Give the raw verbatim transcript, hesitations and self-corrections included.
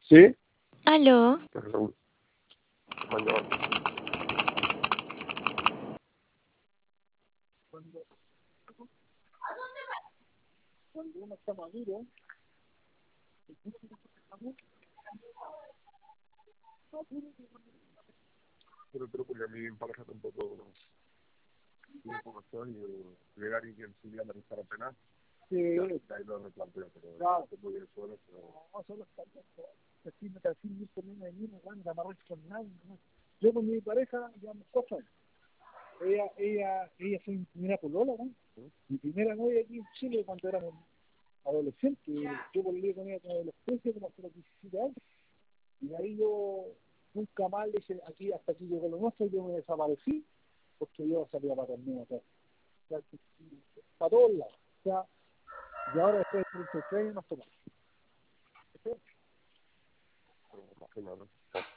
¿Sí? Aló, Raúl, mañana. Cuando uno está maduro, pero, pero porque a mí me parece tampoco tiene información y llegar y que en su día analizar apenas. Sí, ahí lo replanteo, pero claro, que muy bien solo, pero no, solo está así me así me poniendo de mí, no van a amarrar con nadie, ¿no? Yo con mi pareja llevamos cosas. Ella, ella, ella fue mi primera polola, ¿no? Mi primera novia aquí en Chile cuando éramos adolescentes. Yo volví con ella como de los trece, como hasta los diecisiete años. Y de ahí yo nunca más le dije, aquí hasta aquí llegó lo nuestro, yo me desaparecí, porque yo salía para torneo, o sea, o sea, para todos lados. O sea, y ahora después de treinta y tres años nos tomamos. ¿Sí?